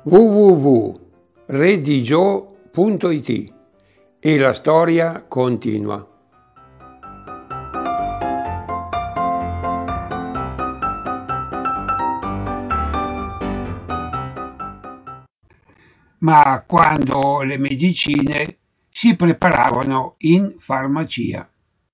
www.redigio.it e la storia continua. Ma quando le medicine si preparavano in farmacia.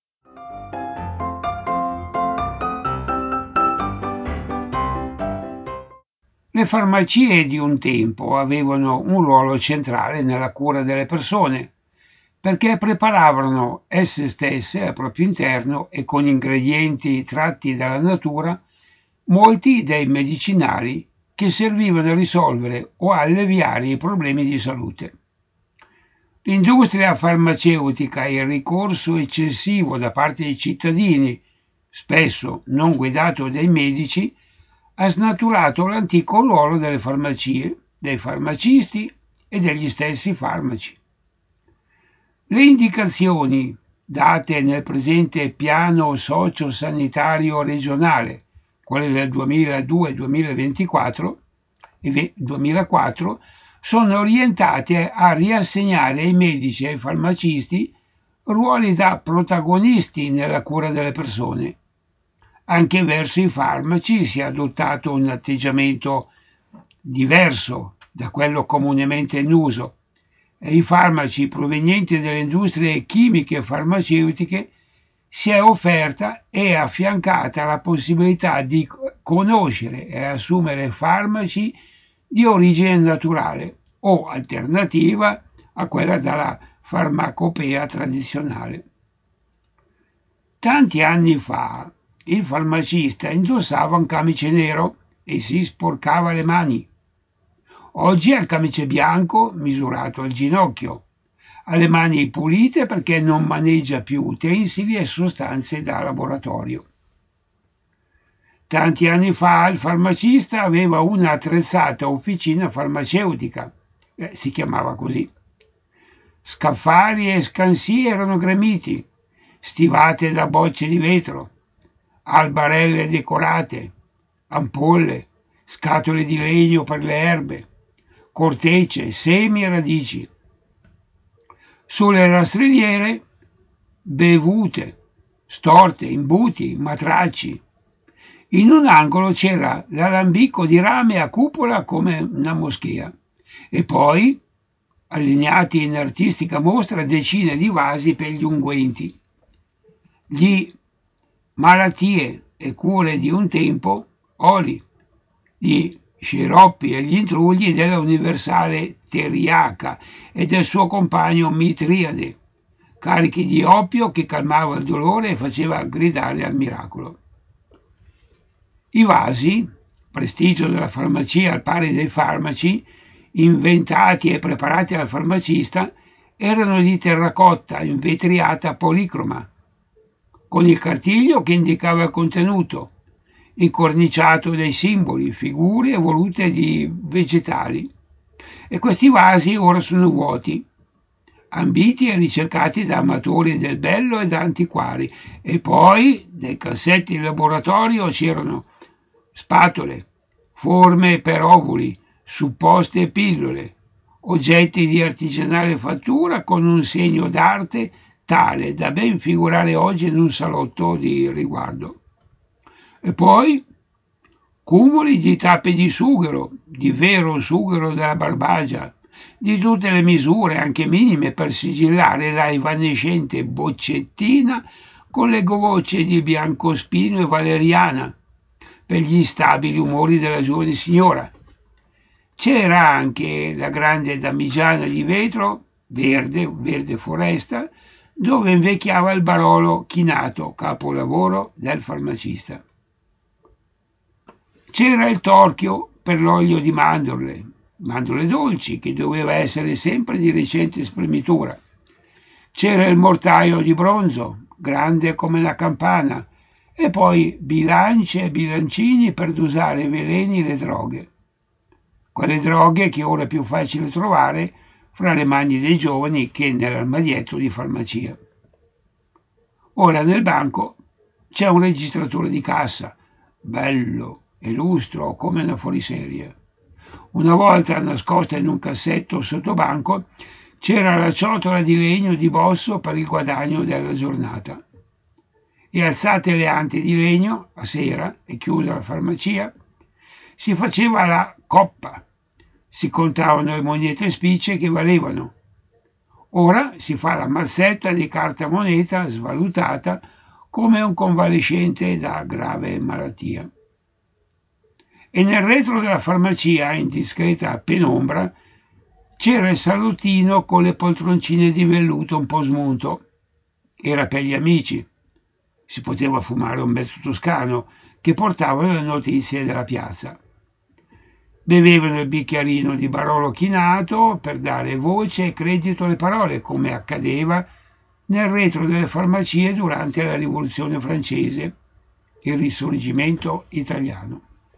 Le farmacie di un tempo avevano un ruolo centrale nella cura delle persone, perché preparavano esse stesse al proprio interno e con ingredienti tratti dalla natura molti dei medicinali che servivano a risolvere o a alleviare i problemi di salute. L'industria farmaceutica e il ricorso eccessivo da parte dei cittadini, spesso non guidato dai medici, ha snaturato l'antico ruolo delle farmacie, dei farmacisti e degli stessi farmaci. Le indicazioni date nel presente piano sociosanitario regionale, quelle del 2002-2024 e 2004, sono orientate a riassegnare ai medici e ai farmacisti ruoli da protagonisti nella cura delle persone. Anche verso i farmaci si è adottato un atteggiamento diverso da quello comunemente in uso e i farmaci provenienti dalle industrie chimiche e farmaceutiche si è offerta e affiancata la possibilità di conoscere e assumere farmaci di origine naturale o alternativa a quella della farmacopea tradizionale. Tanti anni fa il farmacista indossava un camice nero e si sporcava le mani. Oggi ha il camice bianco misurato al ginocchio, ha le mani pulite perché non maneggia più utensili e sostanze da laboratorio. Tanti anni fa il farmacista aveva una attrezzata officina farmaceutica, si chiamava così. Scaffali e scansi erano gremiti, stivate da bocce di vetro, albarelle decorate, ampolle, scatole di legno per le erbe, cortecce, semi e radici. Sulle rastrelliere bevute, storte, imbuti, matracci. In un angolo c'era l'alambicco di rame a cupola come una moschea e poi, allineati in artistica mostra, decine di vasi per gli unguenti. Gli malattie e cure di un tempo, oli, gli sciroppi e gli intrugli della universale Teriaca e del suo compagno Mitriade, carichi di oppio che calmava il dolore e faceva gridare al miracolo. I vasi, prestigio della farmacia al pari dei farmaci, inventati e preparati dal farmacista, erano di terracotta invetriata policroma, con il cartiglio che indicava il contenuto, incorniciato dai simboli, figure evolute di vegetali. E questi vasi ora sono vuoti, ambiti e ricercati da amatori del bello e da antiquari. E poi, nei cassetti di laboratorio c'erano spatole, forme per ovuli, supposte e pillole, oggetti di artigianale fattura con un segno d'arte tale da ben figurare oggi in un salotto di riguardo. E poi cumuli di tappe di sughero, di vero sughero della Barbagia, di tutte le misure, anche minime, per sigillare la evanescente boccettina con le gocce di biancospino e valeriana per gli stabili umori della giovane signora. C'era anche la grande damigiana di vetro, verde foresta, dove invecchiava il barolo chinato, capolavoro del farmacista. C'era il torchio per l'olio di mandorle dolci, che doveva essere sempre di recente spremitura. C'era il mortaio di bronzo, grande come una campana, e poi bilance e bilancini per dosare veleni e le droghe. Quelle droghe che ora è più facile trovare fra le mani dei giovani che nell'armadietto di farmacia. Ora nel banco c'è un registratore di cassa, bello e lustro come una fuoriserie. Una volta, nascosta in un cassetto sotto banco, c'era la ciotola di legno di Bosso per il guadagno della giornata. E alzate le anti di legno, a sera, e chiusa la farmacia, si faceva la coppa, si contavano le monete spicce che valevano. Ora si fa la mazzetta di carta moneta svalutata come un convalescente da grave malattia. E nel retro della farmacia, in discreta penombra, c'era il salottino con le poltroncine di velluto un po' smunto. Era per gli amici. Si poteva fumare un mezzo toscano che portavano le notizie della piazza. Bevevano il bicchierino di Barolo chinato per dare voce e credito alle parole, come accadeva nel retro delle farmacie durante la Rivoluzione francese, il Risorgimento italiano.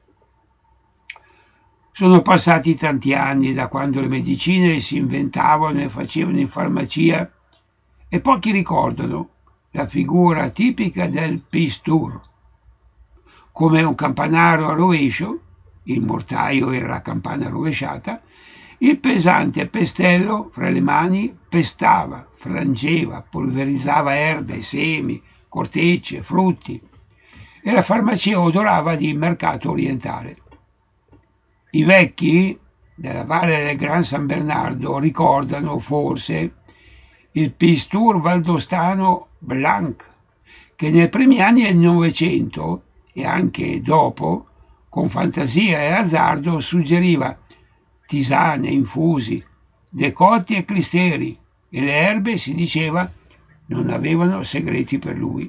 Sono passati tanti anni da quando le medicine si inventavano e facevano in farmacia e pochi ricordano la figura tipica del pistur, come un campanaro a rovescio, il mortaio era la campana rovesciata, il pesante pestello fra le mani pestava, frangeva, polverizzava erbe, semi, cortecce, frutti e la farmacia odorava di mercato orientale. I vecchi della Valle del Gran San Bernardo ricordano forse il Pistur valdostano Blanc, che nei primi anni del Novecento e anche dopo, con fantasia e azzardo, suggeriva tisane, infusi, decotti e clisteri, e le erbe, si diceva, non avevano segreti per lui.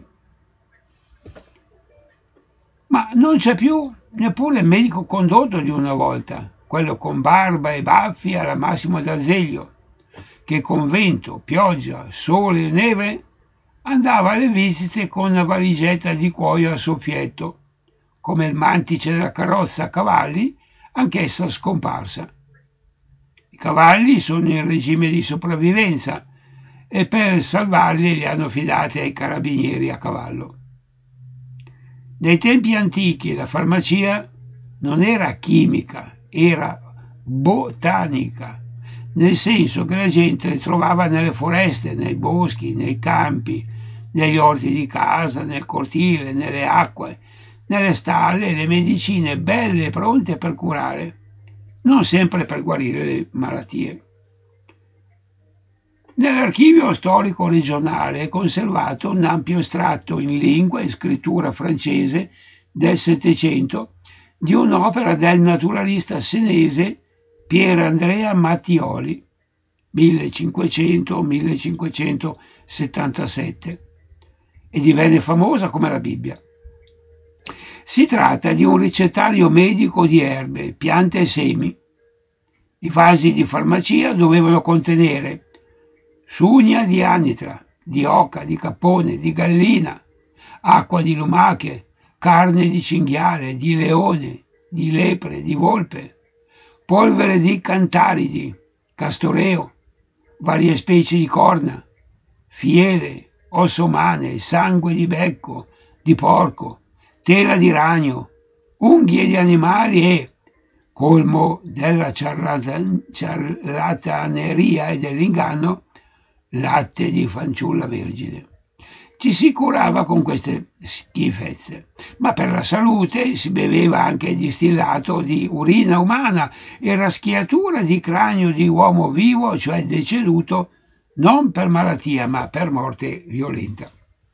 Ma non c'è più neppure il medico condotto di una volta, quello con barba e baffi alla Massimo d'Azeglio, che con vento, pioggia, sole e neve andava alle visite con una valigetta di cuoio a soffietto, come il mantice della carrozza a cavalli, anch'essa scomparsa. I cavalli sono in regime di sopravvivenza e per salvarli li hanno fidati ai carabinieri a cavallo. Nei tempi antichi la farmacia non era chimica, era botanica, nel senso che la gente le trovava nelle foreste, nei boschi, nei campi, negli orti di casa, nel cortile, nelle acque, nelle stalle, le medicine belle e pronte per curare, non sempre per guarire le malattie. Nell'archivio storico regionale è conservato un ampio estratto in lingua e scrittura francese del Settecento di un'opera del naturalista senese Pier Andrea Mattioli, 1500-1577, e divenne famosa come la Bibbia. Si tratta di un ricettario medico di erbe, piante e semi. I vasi di farmacia dovevano contenere sugna di anitra, di oca, di cappone, di gallina, acqua di lumache, carne di cinghiale, di leone, di lepre, di volpe, polvere di cantaridi, castoreo, varie specie di corna, fiele, ossa umane, sangue di becco, di porco, tela di ragno, unghie di animali e, colmo della ciarlataneria e dell'inganno, latte di fanciulla vergine. Ci si curava con queste schifezze, ma per la salute si beveva anche il distillato di urina umana e raschiatura di cranio di uomo vivo, cioè deceduto, non per malattia ma per morte violenta.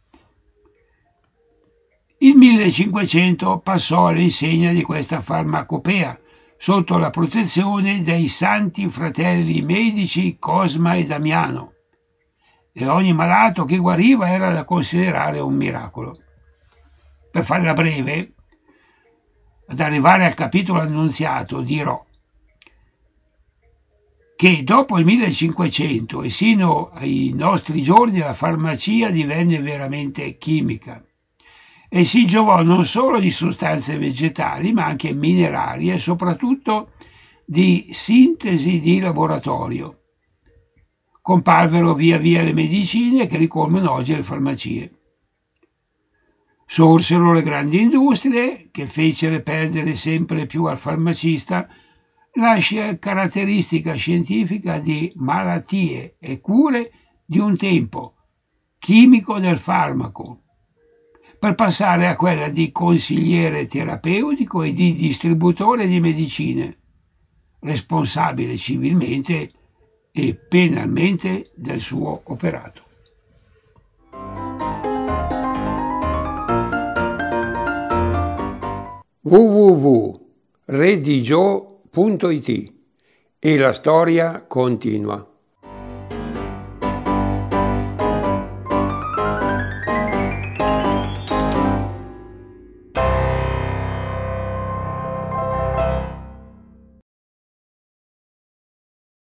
Il 1500 passò all'insegna di questa farmacopea, sotto la protezione dei santi fratelli medici Cosma e Damiano, e ogni malato che guariva era da considerare un miracolo. Per farla breve, ad arrivare al capitolo annunziato, dirò che dopo il 1500 e sino ai nostri giorni la farmacia divenne veramente chimica e si giovò non solo di sostanze vegetali ma anche minerali e soprattutto di sintesi di laboratorio. Comparvero via via le medicine che ricolmano oggi le farmacie. Sorsero le grandi industrie che fecero perdere sempre più al farmacista la caratteristica scientifica di malattie e cure di un tempo, chimico del farmaco, per passare a quella di consigliere terapeutico e di distributore di medicine, responsabile civilmente e penalmente del suo operato. www.redigio.it e la storia continua.